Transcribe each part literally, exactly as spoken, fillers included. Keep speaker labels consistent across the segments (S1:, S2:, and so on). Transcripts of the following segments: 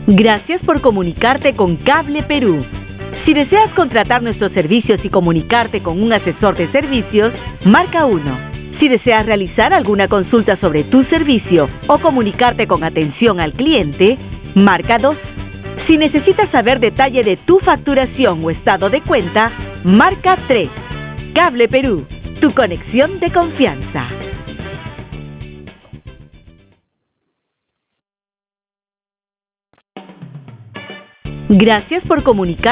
S1: Gracias por comunicarte con Cable Perú. Si deseas contratar nuestros servicios y comunicarte con un asesor de servicios, marca uno. Si deseas realizar alguna consulta sobre tu servicio o comunicarte con atención al cliente, marca dos. Si necesitas saber detalle de tu facturación o estado de cuenta, marca tres. Cable Perú, tu conexión de confianza. Gracias por comunicar.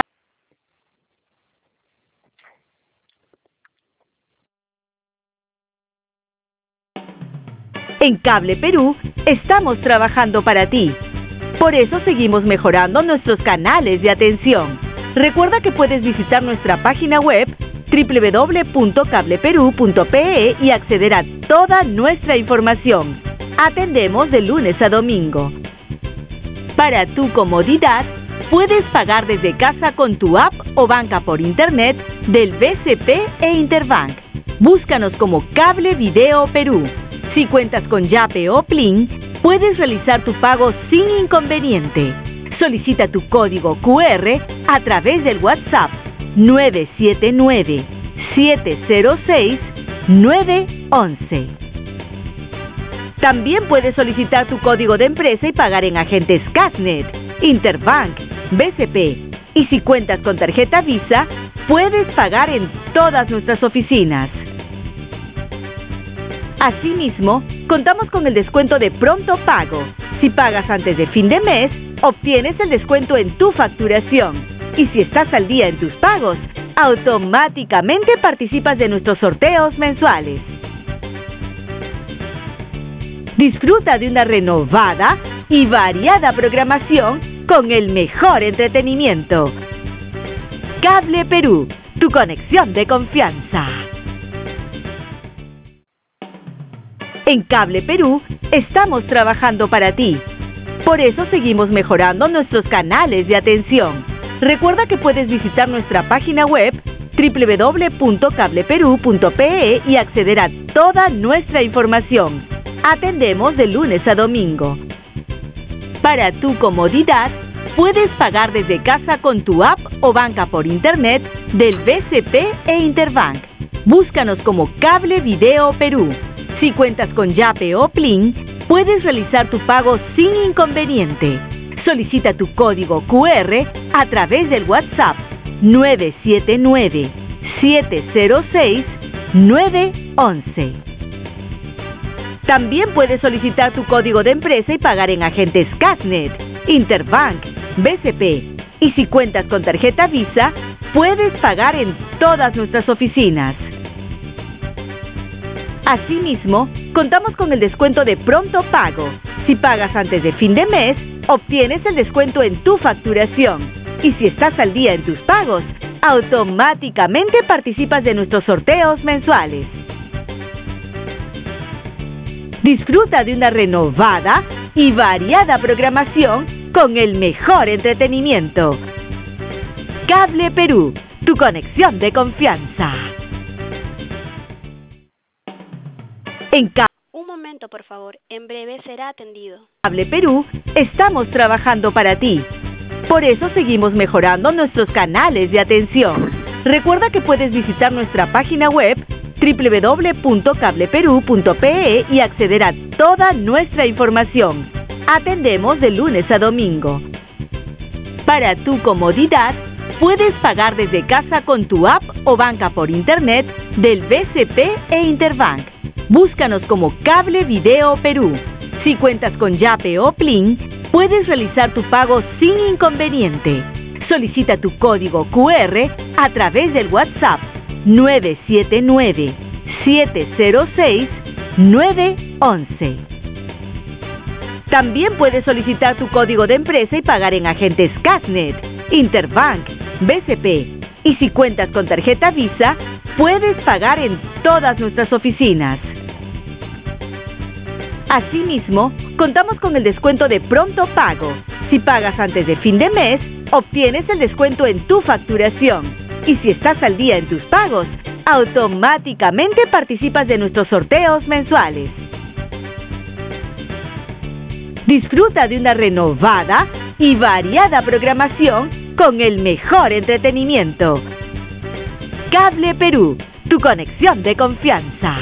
S1: En Cable Perú estamos trabajando para ti. Por eso seguimos mejorando nuestros canales de atención. Recuerda que puedes visitar nuestra página web doble u doble u doble u punto cable perú punto pe e y acceder a toda nuestra información. Atendemos de lunes a domingo. Para tu comodidad, puedes pagar desde casa con tu app o banca por internet del B C P e Interbank. Búscanos como Cable Video Perú. Si cuentas con Yape o Plin, puedes realizar tu pago sin inconveniente. Solicita tu código cu erre a través del WhatsApp nueve siete nueve, siete cero seis, nueve once. También puedes solicitar tu código de empresa y pagar en agentes Casnet, Interbank, B C P. Y si cuentas con tarjeta Visa, puedes pagar en todas nuestras oficinas. Asimismo, contamos con el descuento de pronto pago. Si pagas antes de fin de mes, obtienes el descuento en tu facturación. Y si estás al día en tus pagos, automáticamente participas de nuestros sorteos mensuales. Disfruta de una renovada y variada programación con el mejor entretenimiento. Cable Perú, tu conexión de confianza. En Cable Perú estamos trabajando para ti. Por eso seguimos mejorando nuestros canales de atención. Recuerda que puedes visitar nuestra página web doble u doble u doble u punto cable perú punto pe e y acceder a toda nuestra información. Atendemos de lunes a domingo. Para tu comodidad, puedes pagar desde casa con tu app o banca por internet del B C P e Interbank. Búscanos como Cable Video Perú. Si cuentas con Yape o Plin, puedes realizar tu pago sin inconveniente. Solicita tu código cu erre a través del WhatsApp nueve siete nueve, siete cero seis, nueve once. También puedes solicitar tu código de empresa y pagar en agentes Casnet, Interbank, B C P. Y si cuentas con tarjeta Visa, puedes pagar en todas nuestras oficinas. Asimismo, contamos con el descuento de pronto pago. Si pagas antes de fin de mes, obtienes el descuento en tu facturación. Y si estás al día en tus pagos, automáticamente participas de nuestros sorteos mensuales. Disfruta de una renovada y variada programación con el mejor entretenimiento. Cable Perú, tu conexión de confianza. En Cable
S2: Un momento, por favor. En breve será atendido.
S1: Cable Perú estamos trabajando para ti. Por eso seguimos mejorando nuestros canales de atención. Recuerda que puedes visitar nuestra página web doble u doble u doble u punto cable perú punto pe e y acceder a toda nuestra información. Atendemos de lunes a domingo. Para tu comodidad, puedes pagar desde casa con tu app o banca por internet del B C P e Interbank. Búscanos como Cable Video Perú. Si cuentas con Yape o Plin, puedes realizar tu pago sin inconveniente. Solicita tu código cu erre a través del WhatsApp nueve siete nueve, siete cero seis, nueve once. También puedes solicitar tu código de empresa y pagar en agentes Casnet, Interbank, B C P. Y si cuentas con tarjeta Visa, puedes pagar en todas nuestras oficinas. Asimismo, contamos con el descuento de pronto pago. Si pagas antes de fin de mes, obtienes el descuento en tu facturación. Y si estás al día en tus pagos, automáticamente participas de nuestros sorteos mensuales. Disfruta de una renovada y variada programación con el mejor entretenimiento. Cable Perú, tu conexión de confianza.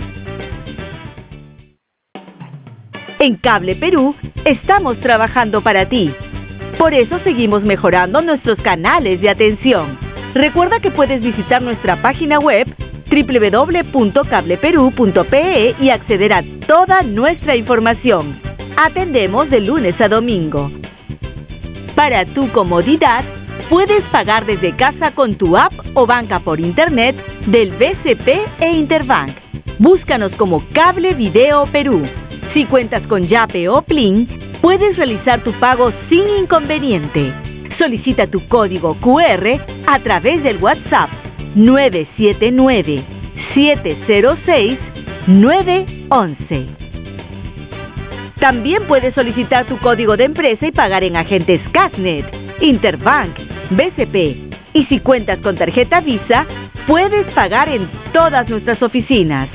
S1: En Cable Perú estamos trabajando para ti. Por eso seguimos mejorando nuestros canales de atención. Recuerda que puedes visitar nuestra página web doble u doble u doble u punto cable perú punto pe e y acceder a toda nuestra información. Atendemos de lunes a domingo. Para tu comodidad, puedes pagar desde casa con tu app o banca por internet del B C P e Interbank. Búscanos como Cable Video Perú. Si cuentas con Yape o Plin, puedes realizar tu pago sin inconveniente. Solicita tu código cu erre a través del WhatsApp nueve siete nueve, siete cero seis, nueve once. También puedes solicitar tu código de empresa y pagar en agentes Casnet, Interbank, B C P. Y si cuentas con tarjeta Visa, puedes pagar en todas nuestras oficinas.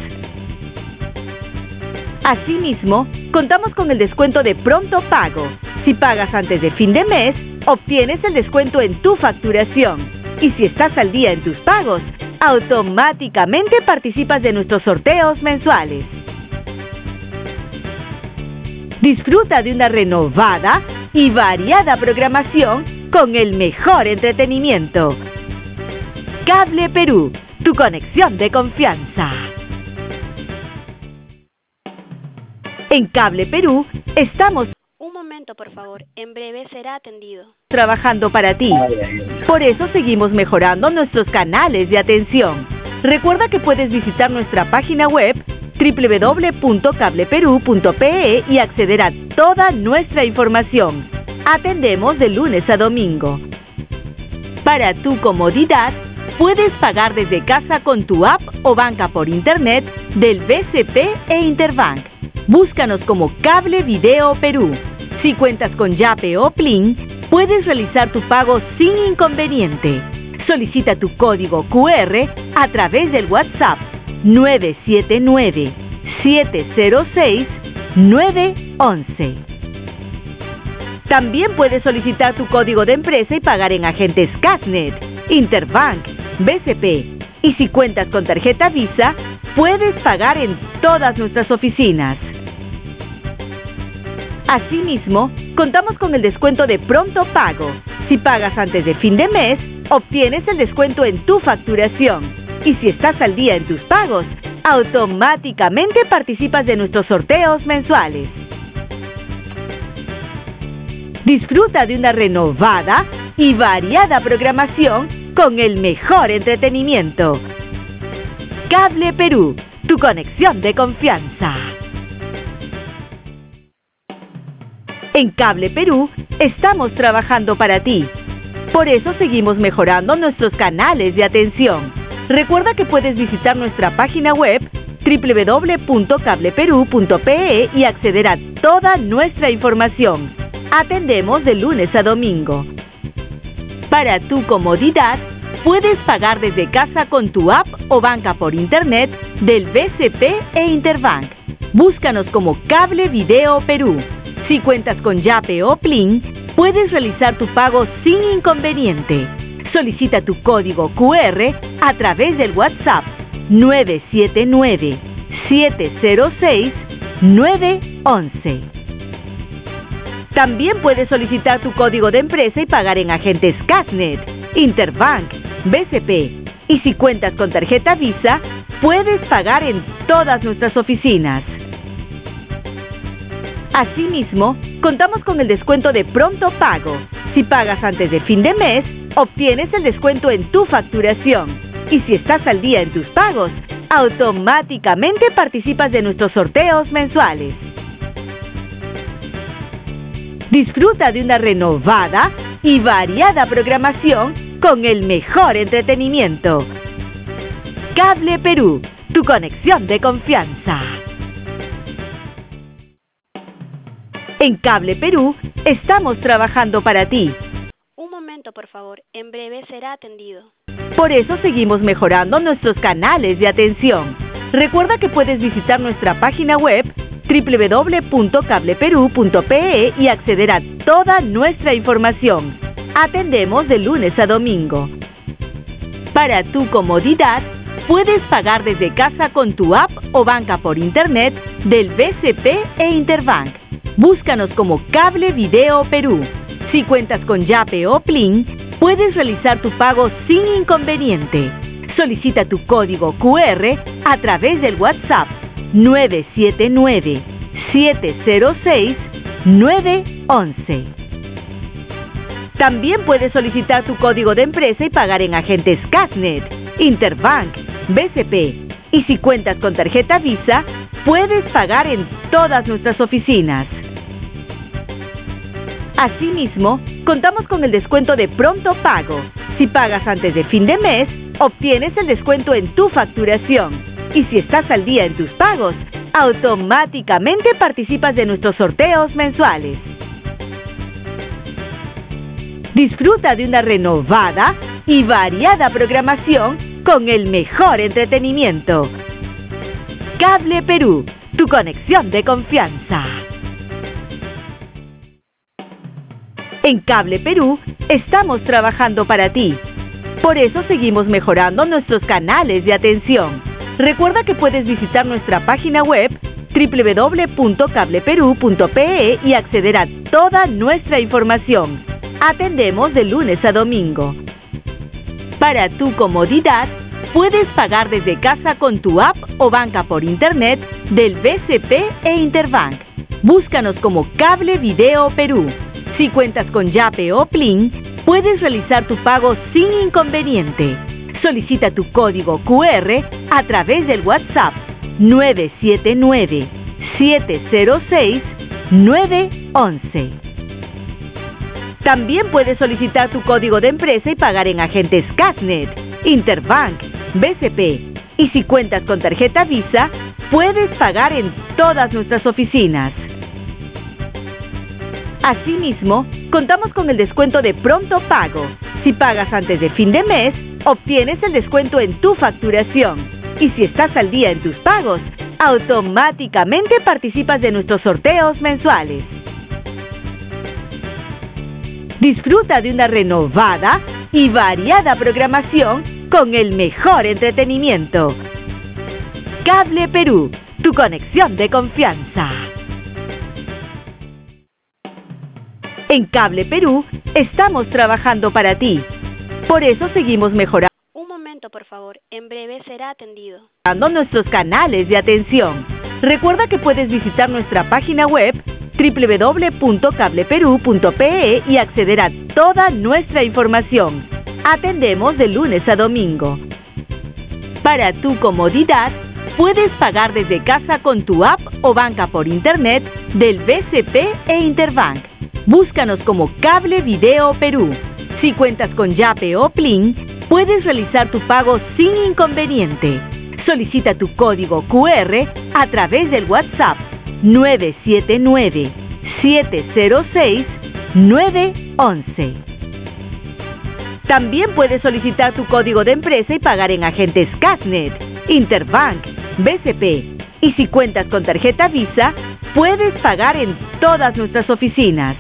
S1: Asimismo, contamos con el descuento de pronto pago. Si pagas antes de fin de mes, obtienes el descuento en tu facturación. Y si estás al día en tus pagos, automáticamente participas de nuestros sorteos mensuales. Disfruta de una renovada y variada programación con el mejor entretenimiento. Cable Perú, tu conexión de confianza. En Cable Perú estamos
S2: Un momento, por favor. En breve será atendido.
S1: trabajando para ti. Por eso seguimos mejorando nuestros canales de atención. Recuerda que puedes visitar nuestra página web doble u doble u doble u punto cable perú punto pe e y acceder a toda nuestra información. Atendemos de lunes a domingo. Para tu comodidad, puedes pagar desde casa con tu app o banca por internet del B C P e Interbank. Búscanos como Cable Video Perú. Si cuentas con Yape o Plin, puedes realizar tu pago sin inconveniente. Solicita tu código cu erre a través del WhatsApp nueve siete nueve, siete cero seis, nueve once. También puedes solicitar tu código de empresa y pagar en agentes Casnet, Interbank, B C P. Y si cuentas con tarjeta Visa, puedes pagar en todas nuestras oficinas. Asimismo, contamos con el descuento de pronto pago. Si pagas antes de fin de mes, obtienes el descuento en tu facturación. Y si estás al día en tus pagos, automáticamente participas de nuestros sorteos mensuales. Disfruta de una renovada y variada programación con el mejor entretenimiento. Cable Perú, tu conexión de confianza. En Cable Perú estamos trabajando para ti. Por eso seguimos mejorando nuestros canales de atención. Recuerda que puedes visitar nuestra página web doble u doble u doble u punto cable perú punto pe e y acceder a toda nuestra información. Atendemos de lunes a domingo. Para tu comodidad, puedes pagar desde casa con tu app o banca por internet del B C P e Interbank. Búscanos como Cable Video Perú. Si cuentas con Yape o Plin, puedes realizar tu pago sin inconveniente. Solicita tu código cu erre a través del WhatsApp nueve siete nueve, siete cero seis, nueve once. También puedes solicitar tu código de empresa y pagar en agentes Casnet, Interbank, B C P. Y si cuentas con tarjeta Visa, puedes pagar en todas nuestras oficinas. Asimismo, contamos con el descuento de pronto pago. Si pagas antes de fin de mes, obtienes el descuento en tu facturación. Y si estás al día en tus pagos, automáticamente participas de nuestros sorteos mensuales. Disfruta de una renovada y variada programación con el mejor entretenimiento. Cable Perú, tu conexión de confianza. En Cable Perú estamos trabajando para ti.
S2: Un momento, por favor. En breve será atendido.
S1: Por eso seguimos mejorando nuestros canales de atención. Recuerda que puedes visitar nuestra página web doble u doble u doble u punto cable perú punto pe e y acceder a toda nuestra información. Atendemos de lunes a domingo. Para tu comodidad, puedes pagar desde casa con tu app o banca por internet del B C P e Interbank. Búscanos como Cable Video Perú. Si cuentas con Yape o Plin, puedes realizar tu pago sin inconveniente. Solicita tu código cu erre a través del WhatsApp nueve siete nueve, siete cero seis, nueve once. También puedes solicitar tu código de empresa y pagar en agentes Casnet, Interbank, B C P. Y si cuentas con tarjeta Visa, puedes pagar en todas nuestras oficinas. Asimismo, contamos con el descuento de pronto pago. Si pagas antes de fin de mes, obtienes el descuento en tu facturación. Y si estás al día en tus pagos, automáticamente participas de nuestros sorteos mensuales. Disfruta de una renovada y variada programación con el mejor entretenimiento. Cable Perú, tu conexión de confianza. En Cable Perú estamos trabajando para ti. Por eso seguimos mejorando nuestros canales de atención. Recuerda que puedes visitar nuestra página web doble u doble u doble u punto cable perú punto pe e y acceder a toda nuestra información. Atendemos de lunes a domingo. Para tu comodidad, puedes pagar desde casa con tu app o banca por internet del B C P e Interbank. Búscanos como Cable Video Perú. Si cuentas con Yape o Plin, puedes realizar tu pago sin inconveniente. Solicita tu código cu erre a través del WhatsApp nueve siete nueve, siete cero seis, nueve once. También puedes solicitar tu código de empresa y pagar en agentes Casnet, Interbank, B C P. Y si cuentas con tarjeta Visa, puedes pagar en todas nuestras oficinas. Asimismo, contamos con el descuento de pronto pago. Si pagas antes de fin de mes, obtienes el descuento en tu facturación. Y si estás al día en tus pagos, automáticamente participas de nuestros sorteos mensuales. Disfruta de una renovada y variada programación con el mejor entretenimiento. Cable Perú, tu conexión de confianza. En Cable Perú estamos trabajando para ti. Por eso seguimos mejorando
S2: Un momento, por favor. En breve será atendido.
S1: nuestros canales de atención. Recuerda que puedes visitar nuestra página web doble u doble u doble u punto cable perú punto pe e y acceder a toda nuestra información. Atendemos de lunes a domingo. Para tu comodidad, puedes pagar desde casa con tu app o banca por internet del B C P e Interbank. Búscanos como Cable Video Perú. Si cuentas con Yape o Plin, puedes realizar tu pago sin inconveniente. Solicita tu código cu erre a través del WhatsApp nueve siete nueve, siete cero seis, nueve once. También puedes solicitar tu código de empresa y pagar en agentes Casnet, Interbank, B C P. Y si cuentas con tarjeta Visa, puedes pagar en todas nuestras oficinas.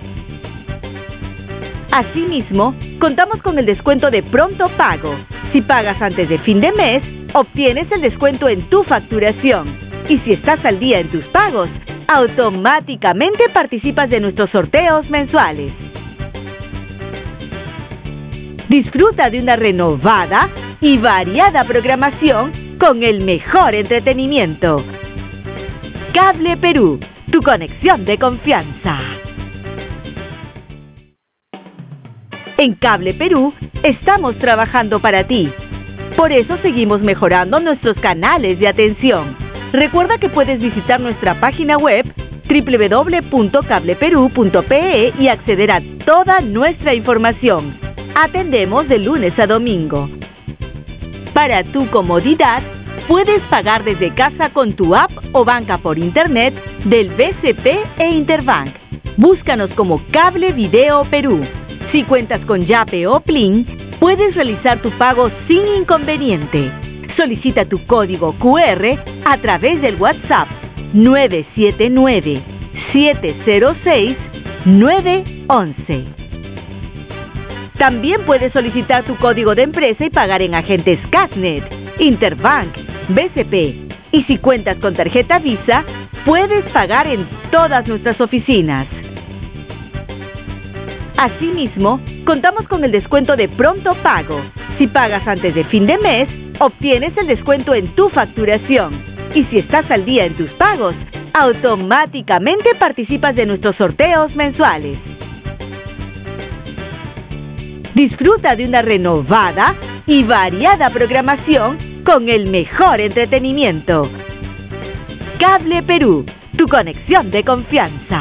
S1: Asimismo, contamos con el descuento de pronto pago. Si pagas antes de fin de mes, obtienes el descuento en tu facturación. Y si estás al día en tus pagos, automáticamente participas de nuestros sorteos mensuales. Disfruta de una renovada y variada programación con el mejor entretenimiento. Cable Perú, tu conexión de confianza. En Cable Perú estamos trabajando para ti. Por eso seguimos mejorando nuestros canales de atención. Recuerda que puedes visitar nuestra página web doble u doble u doble u punto cable perú punto pe e y acceder a toda nuestra información. Atendemos de lunes a domingo. Para tu comodidad, puedes pagar desde casa con tu app o banca por internet del B C P e Interbank. Búscanos como Cable Video Perú. Si cuentas con Yape o Plin, puedes realizar tu pago sin inconveniente. Solicita tu código cu erre a través del WhatsApp nueve siete nueve, siete cero seis, nueve uno uno. También puedes solicitar tu código de empresa y pagar en agentes Cashnet, Interbank, B C P. Y si cuentas con tarjeta Visa, puedes pagar en todas nuestras oficinas. Asimismo, contamos con el descuento de pronto pago. Si pagas antes de fin de mes, obtienes el descuento en tu facturación. Y si estás al día en tus pagos, automáticamente participas de nuestros sorteos mensuales. Disfruta de una renovada y variada programación con el mejor entretenimiento. Cable Perú, tu conexión de confianza.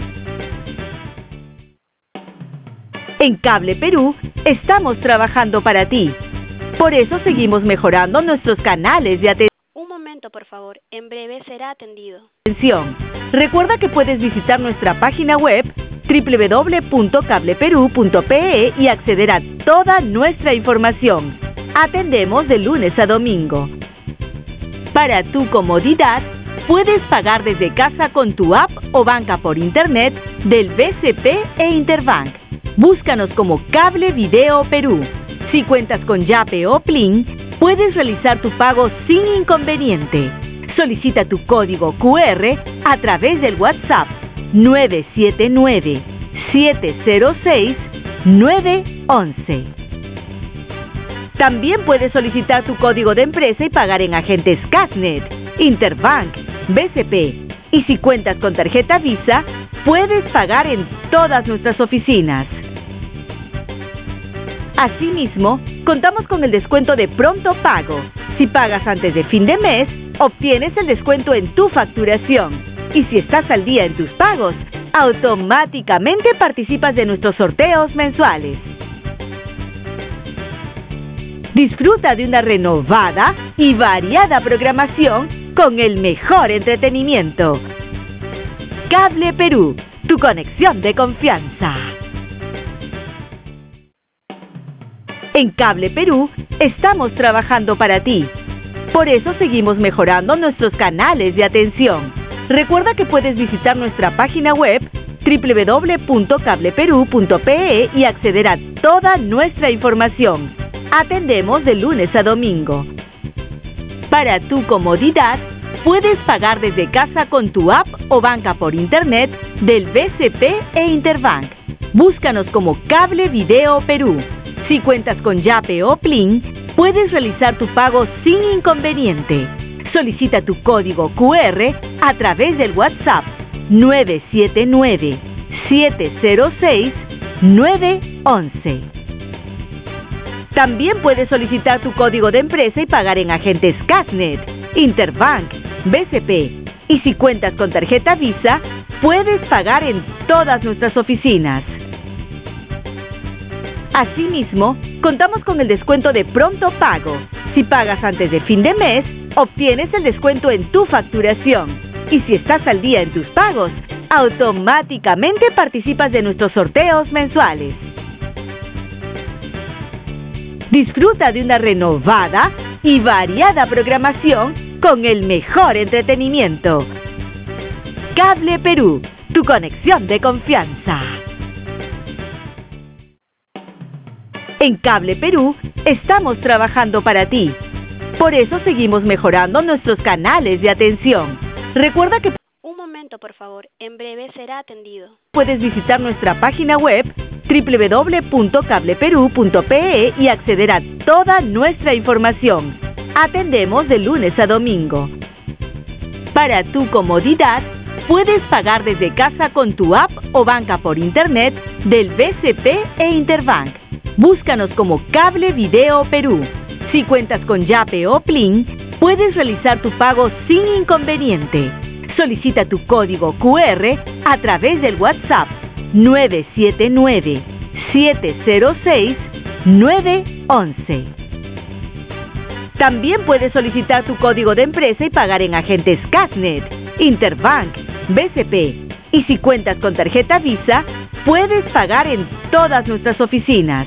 S1: En Cable Perú estamos trabajando para ti. Por eso seguimos mejorando nuestros canales de atención.
S2: Un momento, por favor. En breve será atendido.
S1: Recuerda que puedes visitar nuestra página web doble u doble u doble u punto cable perú punto pe e y acceder a toda nuestra información. Atendemos de lunes a domingo. Para tu comodidad, puedes pagar desde casa con tu app o banca por internet del B C P e Interbank. Búscanos como Cable Video Perú. Si cuentas con Yape o Plin, puedes realizar tu pago sin inconveniente. Solicita tu código cu erre a través del WhatsApp nueve siete nueve, siete cero seis, nueve uno uno. También puedes solicitar tu código de empresa y pagar en agentes Cashnet, Interbank, B C P. Y si cuentas con tarjeta Visa, puedes pagar en todas nuestras oficinas. Asimismo, contamos con el descuento de pronto pago. Si pagas antes de fin de mes, obtienes el descuento en tu facturación. Y si estás al día en tus pagos, automáticamente participas de nuestros sorteos mensuales. Disfruta de una renovada y variada programación con el mejor entretenimiento. Cable Perú, tu conexión de confianza. En Cable Perú estamos trabajando para ti. Por eso seguimos mejorando nuestros canales de atención. Recuerda que puedes visitar nuestra página web doble u doble u doble u punto cable perú punto pe e y acceder a toda nuestra información. Atendemos de lunes a domingo. Para tu comodidad, puedes pagar desde casa con tu app o banca por internet del B C P e Interbank. Búscanos como Cable Video Perú. Si cuentas con Yape o Plin, puedes realizar tu pago sin inconveniente. Solicita tu código cu erre a través del WhatsApp nueve siete nueve, siete cero seis, nueve uno uno. También puedes solicitar tu código de empresa y pagar en agentes Cashnet, Interbank, B C P. Y si cuentas con tarjeta Visa, puedes pagar en todas nuestras oficinas. Asimismo, contamos con el descuento de pronto pago. Si pagas antes de fin de mes, obtienes el descuento en tu facturación. Y si estás al día en tus pagos, automáticamente participas de nuestros sorteos mensuales. Disfruta de una renovada y variada programación con el mejor entretenimiento. Cable Perú, tu conexión de confianza. En Cable Perú estamos trabajando para ti. Por eso seguimos mejorando nuestros canales de atención. Recuerda que
S2: Un momento, por favor. En breve será atendido.
S1: puedes visitar nuestra página web doble u doble u doble u punto cable perú punto pe e y acceder a toda nuestra información. Atendemos de lunes a domingo. Para tu comodidad, puedes pagar desde casa con tu app o banca por internet del B C P e Interbank. Búscanos como Cable Video Perú. Si cuentas con Yape o Plin, puedes realizar tu pago sin inconveniente. Solicita tu código cu erre a través del WhatsApp nueve siete nueve, siete cero seis, nueve uno uno. También puedes solicitar tu código de empresa y pagar en agentes Cashnet, Interbank, B C P. Y si cuentas con tarjeta Visa, puedes pagar en todas nuestras oficinas.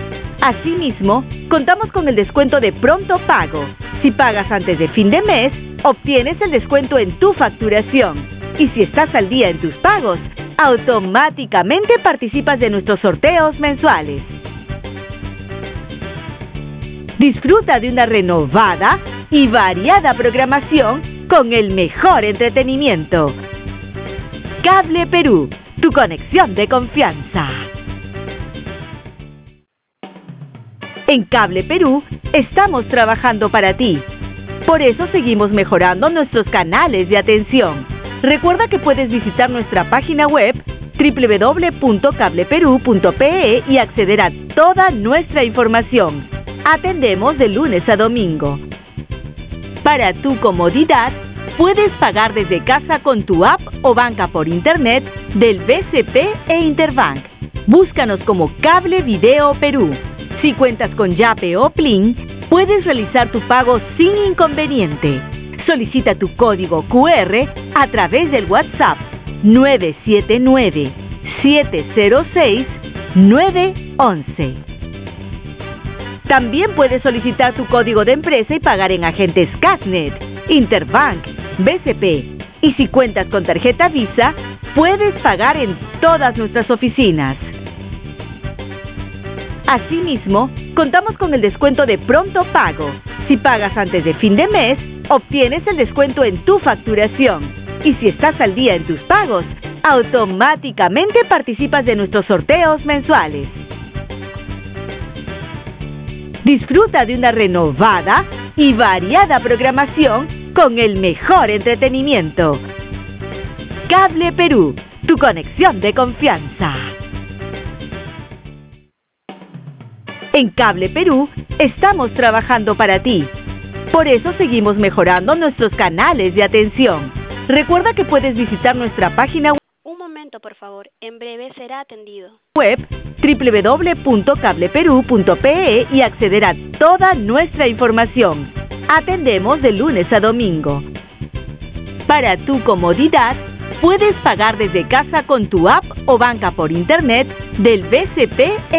S1: Asimismo, contamos con el descuento de pronto pago. Si pagas antes de fin de mes, obtienes el descuento en tu facturación. Y si estás al día en tus pagos, automáticamente participas de nuestros sorteos mensuales. Disfruta de una renovada y variada programación con el mejor entretenimiento. Cable Perú, tu conexión de confianza. En Cable Perú estamos trabajando para ti. Por eso seguimos mejorando nuestros canales de atención. Recuerda que puedes visitar nuestra página web doble u doble u doble u punto cable perú punto pe e y acceder a toda nuestra información. Atendemos de lunes a domingo. Para tu comodidad, puedes pagar desde casa con tu app o banca por internet del B C P e Interbank. Búscanos como Cable Video Perú. Si cuentas con Yape o Plin, puedes realizar tu pago sin inconveniente. Solicita tu código cu erre a través del WhatsApp nueve siete nueve, siete cero seis, nueve once. También puedes solicitar tu código de empresa y pagar en agentes Casnet, Interbank, B C P. Y si cuentas con tarjeta Visa, puedes pagar en todas nuestras oficinas. Asimismo, contamos con el descuento de pronto pago. Si pagas antes de fin de mes, obtienes el descuento en tu facturación. Y si estás al día en tus pagos, automáticamente participas de nuestros sorteos mensuales. Disfruta de una renovada y variada programación con el mejor entretenimiento. Cable Perú, tu conexión de confianza. En Cable Perú estamos trabajando para ti. Por eso seguimos mejorando nuestros canales de atención. Recuerda que puedes visitar nuestra página web.
S2: Un momento, por favor. En breve será atendido.
S1: Web doble u doble u doble u punto cable perú punto pe e y acceder a toda nuestra información. Atendemos de lunes a domingo. Para tu comodidad, puedes pagar desde casa con tu app o banca por internet del B C P